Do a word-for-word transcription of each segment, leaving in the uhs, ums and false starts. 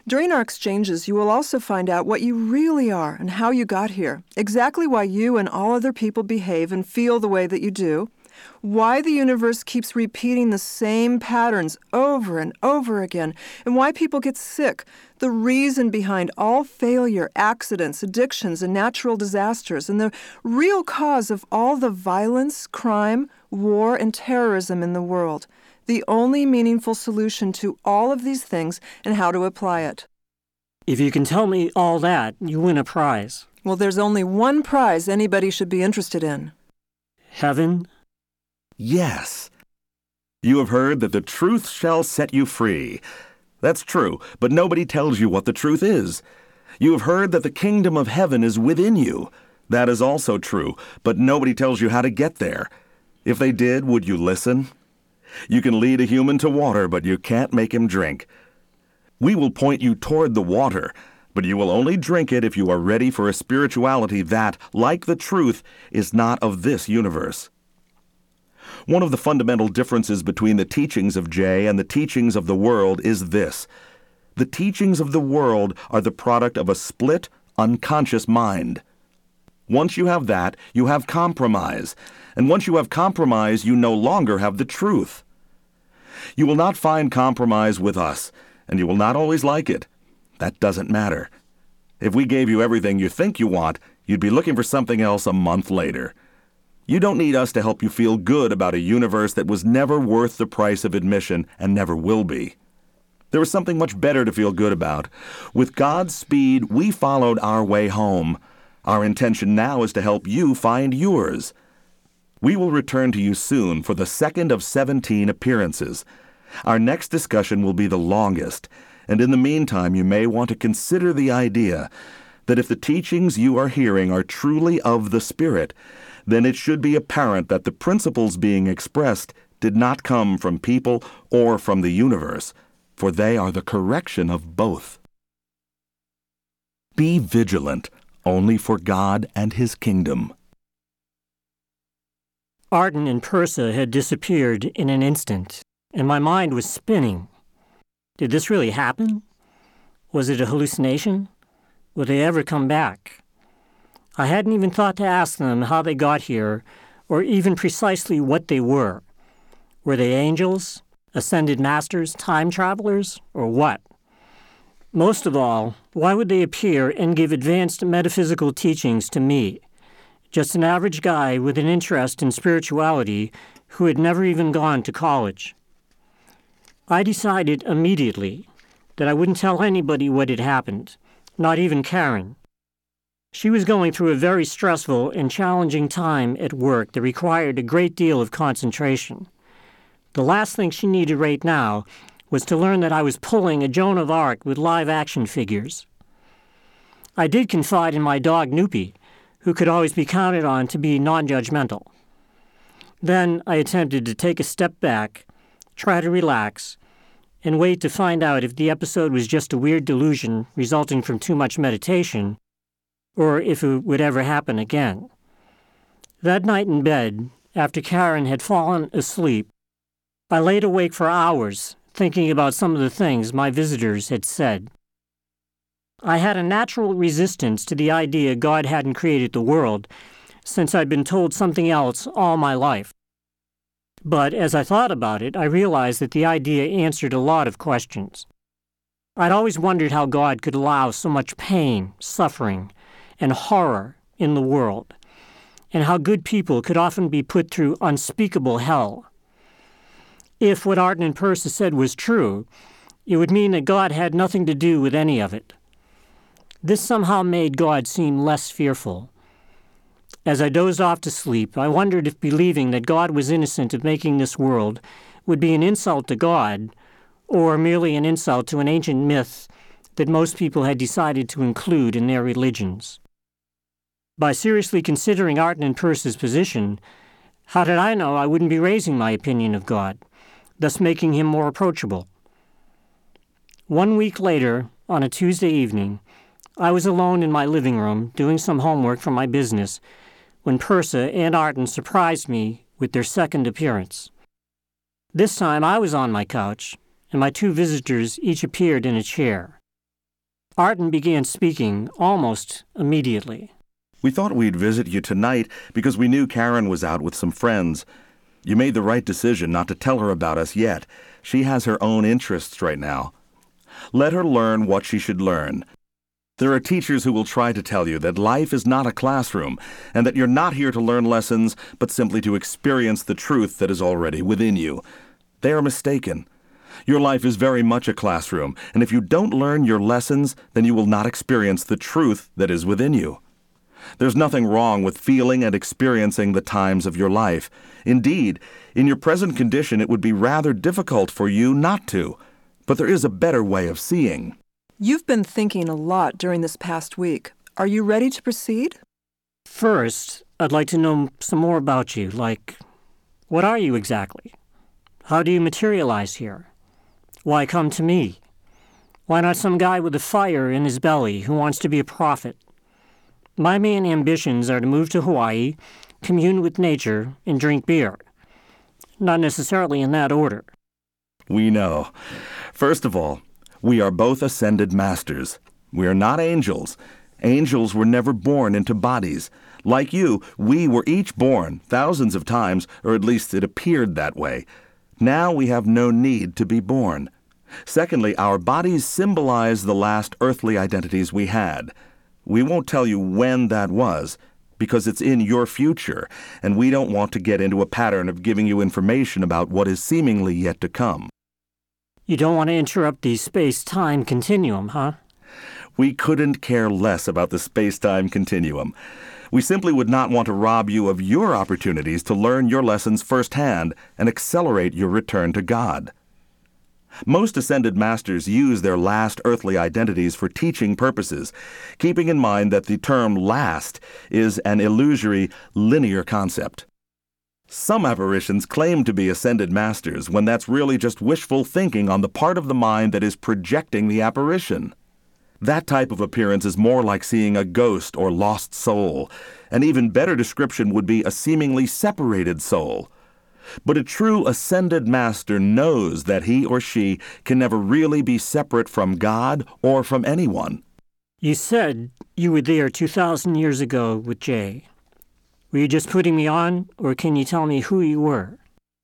During our exchanges, you will also find out what you really are and how you got here, exactly why you and all other people behave and feel the way that you do, why the universe keeps repeating the same patterns over and over again, and why people get sick, the reason behind all failure, accidents, addictions, and natural disasters, and the real cause of all the violence, crime, war, and terrorism in the world, the only meaningful solution to all of these things, and how to apply it. If you can tell me all that, you win a prize. Well, there's only one prize anybody should be interested in. Heaven? Yes. You have heard that the truth shall set you free. That's true, but nobody tells you what the truth is. You have heard that the kingdom of heaven is within you. That is also true, but nobody tells you how to get there. If they did, would you listen? You can lead a human to water, but you can't make him drink. We will point you toward the water, but you will only drink it if you are ready for a spirituality that, like the truth, is not of this universe. One of the fundamental differences between the teachings of Jay and the teachings of the world is this. The teachings of the world are the product of a split, unconscious mind. Once you have that, you have compromise. And once you have compromise, you no longer have the truth. You will not find compromise with us, and you will not always like it. That doesn't matter. If we gave you everything you think you want, you'd be looking for something else a month later. You don't need us to help you feel good about a universe that was never worth the price of admission and never will be. There was something much better to feel good about. With God's speed, we followed our way home. Our intention now is to help you find yours. We will return to you soon for the second of seventeen appearances. Our next discussion will be the longest, and in the meantime you may want to consider the idea that if the teachings you are hearing are truly of the Spirit, then it should be apparent that the principles being expressed did not come from people or from the universe, for they are the correction of both. Be vigilant only for God and His kingdom. Arden and Persa had disappeared in an instant, and my mind was spinning. Did this really happen? Was it a hallucination? Would they ever come back? I hadn't even thought to ask them how they got here, or even precisely what they were. Were they angels, ascended masters, time travelers, or what? Most of all, why would they appear and give advanced metaphysical teachings to me? Just an average guy with an interest in spirituality who had never even gone to college. I decided immediately that I wouldn't tell anybody what had happened, not even Karen. She was going through a very stressful and challenging time at work that required a great deal of concentration. The last thing she needed right now was to learn that I was pulling a Joan of Arc with live-action figures. I did confide in my dog Noopy, who could always be counted on to be non-judgmental. Then I attempted to take a step back, try to relax, and wait to find out if the episode was just a weird delusion resulting from too much meditation, or if it would ever happen again. That night in bed, after Karen had fallen asleep, I laid awake for hours thinking about some of the things my visitors had said. I had a natural resistance to the idea God hadn't created the world, since I'd been told something else all my life. But as I thought about it, I realized that the idea answered a lot of questions. I'd always wondered how God could allow so much pain, suffering, and horror in the world, and how good people could often be put through unspeakable hell. If what Arden and Persa said was true, it would mean that God had nothing to do with any of it. This somehow made God seem less fearful. As I dozed off to sleep, I wondered if believing that God was innocent of making this world would be an insult to God, or merely an insult to an ancient myth that most people had decided to include in their religions. By seriously considering Arden and Persa's position, how did I know I wouldn't be raising my opinion of God, thus making him more approachable? One week later, on a Tuesday evening, I was alone in my living room doing some homework for my business when Persa and Arden surprised me with their second appearance. This time I was on my couch, and my two visitors each appeared in a chair. Arden began speaking almost immediately. We thought we'd visit you tonight because we knew Karen was out with some friends. You made the right decision not to tell her about us yet. She has her own interests right now. Let her learn what she should learn. There are teachers who will try to tell you that life is not a classroom and that you're not here to learn lessons but simply to experience the truth that is already within you. They are mistaken. Your life is very much a classroom, and if you don't learn your lessons, then you will not experience the truth that is within you. There's nothing wrong with feeling and experiencing the times of your life. Indeed, in your present condition, it would be rather difficult for you not to. But there is a better way of seeing. You've been thinking a lot during this past week. Are you ready to proceed? First, I'd like to know some more about you, like, what are you exactly? How do you materialize here? Why come to me? Why not some guy with a fire in his belly who wants to be a prophet? My main ambitions are to move to Hawaii, commune with nature, and drink beer. Not necessarily in that order. We know. First of all, we are both ascended masters. We are not angels. Angels were never born into bodies. Like you, we were each born thousands of times, or at least it appeared that way. Now we have no need to be born. Secondly, our bodies symbolize the last earthly identities we had. We won't tell you when that was, because it's in your future, and we don't want to get into a pattern of giving you information about what is seemingly yet to come. You don't want to interrupt the space-time continuum, huh? We couldn't care less about the space-time continuum. We simply would not want to rob you of your opportunities to learn your lessons firsthand and accelerate your return to God. Most ascended masters use their last earthly identities for teaching purposes, keeping in mind that the term last is an illusory, linear concept. Some apparitions claim to be ascended masters when that's really just wishful thinking on the part of the mind that is projecting the apparition. That type of appearance is more like seeing a ghost or lost soul. An even better description would be a seemingly separated soul. But a true ascended master knows that he or she can never really be separate from God or from anyone. You said you were there two thousand years ago with Jay. Were you just putting me on, or can you tell me who you were?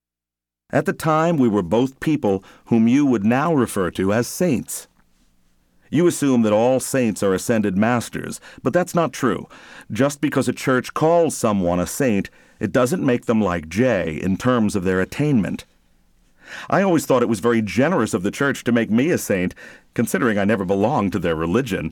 At the time, we were both people whom you would now refer to as saints. You assume that all saints are ascended masters, but that's not true. Just because a church calls someone a saint, it doesn't make them like Jay in terms of their attainment. I always thought it was very generous of the church to make me a saint, considering I never belonged to their religion.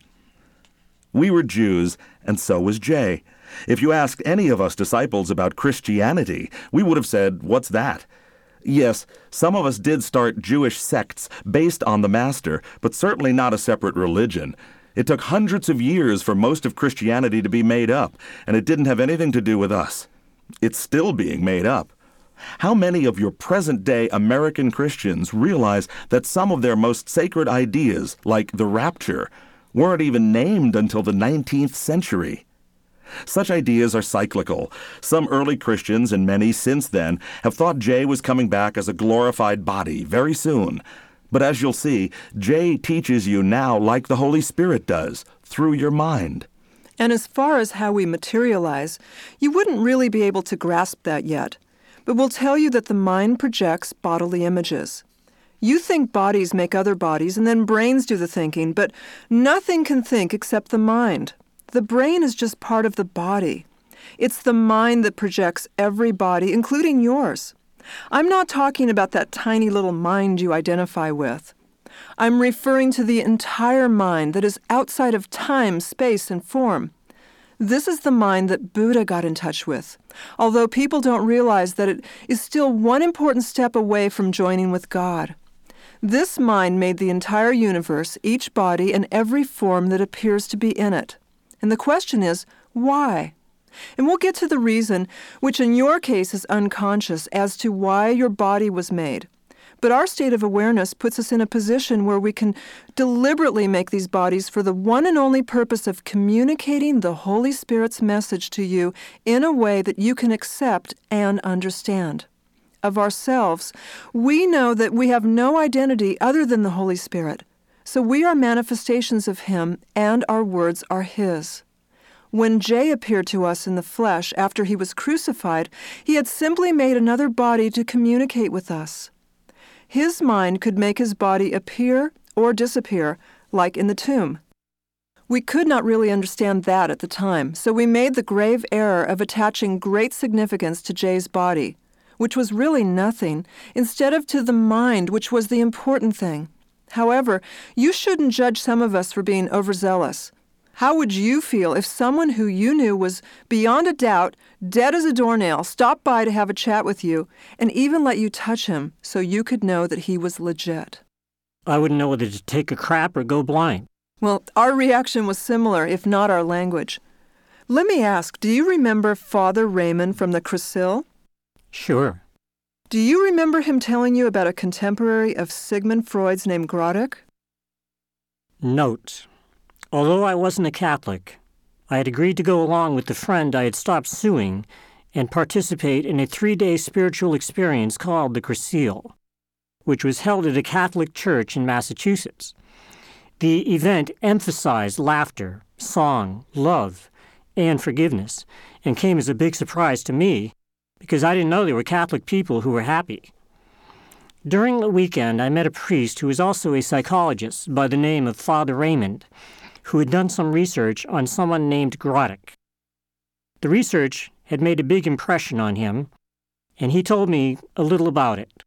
We were Jews, and so was Jay. If you asked any of us disciples about Christianity, we would have said, "What's that?" Yes, some of us did start Jewish sects based on the Master, but certainly not a separate religion. It took hundreds of years for most of Christianity to be made up, and it didn't have anything to do with us. It's still being made up. How many of your present-day American Christians realize that some of their most sacred ideas, like the rapture, weren't even named until the nineteenth century? Such ideas are cyclical. Some early Christians, and many since then, have thought Jay was coming back as a glorified body very soon. But as you'll see, Jay teaches you now like the Holy Spirit does, through your mind. And as far as how we materialize, you wouldn't really be able to grasp that yet. But we'll tell you that the mind projects bodily images. You think bodies make other bodies, and then brains do the thinking, but nothing can think except the mind. The brain is just part of the body. It's the mind that projects every body, including yours. I'm not talking about that tiny little mind you identify with. I'm referring to the entire mind that is outside of time, space, and form. This is the mind that Buddha got in touch with, although people don't realize that it is still one important step away from joining with God. This mind made the entire universe, each body, and every form that appears to be in it. And the question is, why? And we'll get to the reason, which in your case is unconscious, as to why your body was made. But our state of awareness puts us in a position where we can deliberately make these bodies for the one and only purpose of communicating the Holy Spirit's message to you in a way that you can accept and understand. Of ourselves, we know that we have no identity other than the Holy Spirit. So we are manifestations of him, and our words are his. When Jay appeared to us in the flesh after he was crucified, he had simply made another body to communicate with us. His mind could make his body appear or disappear, like in the tomb. We could not really understand that at the time, so we made the grave error of attaching great significance to Jay's body, which was really nothing, instead of to the mind, which was the important thing. However, you shouldn't judge some of us for being overzealous. How would you feel if someone who you knew was beyond a doubt dead as a doornail stopped by to have a chat with you and even let you touch him so you could know that he was legit? I wouldn't know whether to take a crap or go blind. Well, our reaction was similar, if not our language. Let me ask, do you remember Father Raymond from the Crecil? Sure. Do you remember him telling you about a contemporary of Sigmund Freud's named Grodek? Note. Although I wasn't a Catholic, I had agreed to go along with the friend I had stopped suing and participate in a three-day spiritual experience called the Crecil, which was held at a Catholic church in Massachusetts. The event emphasized laughter, song, love, and forgiveness, and came as a big surprise to me because I didn't know there were Catholic people who were happy. During the weekend, I met a priest who was also a psychologist by the name of Father Raymond, who had done some research on someone named Grodek. The research had made a big impression on him, and he told me a little about it.